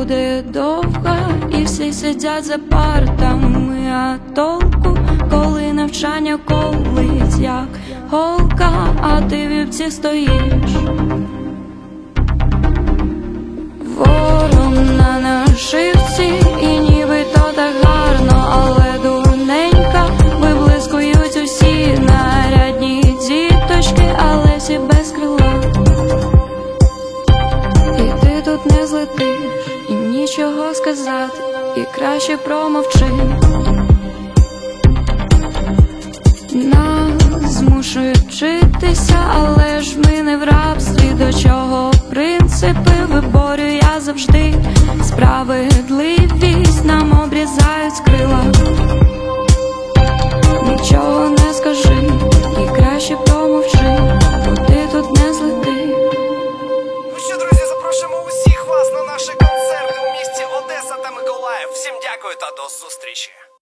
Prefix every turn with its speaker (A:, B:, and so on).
A: буде довга, і всі сидять за партами, а толку, коли навчання колить, як голка, а ти в юбці стоїш. Ворон на нашивці, і нібито так гарно, але дурненька. Виблискують усі нарядні діточки, але всі без крила. І ти тут не злетиш, і нічого сказати, і краще промовчи. Нас змушують вчитися, але ж ми не в рабстві. До чого принципи виборю я завжди. Справедливість нам обрізають з крила. Нічого не скажи, і краще промовчи, бо ти тут не злети.
B: Ну що, друзі, запрошуємо усіх вас на наші концерти у місті Одеса та Миколаїв. Всім дякую та до зустрічі.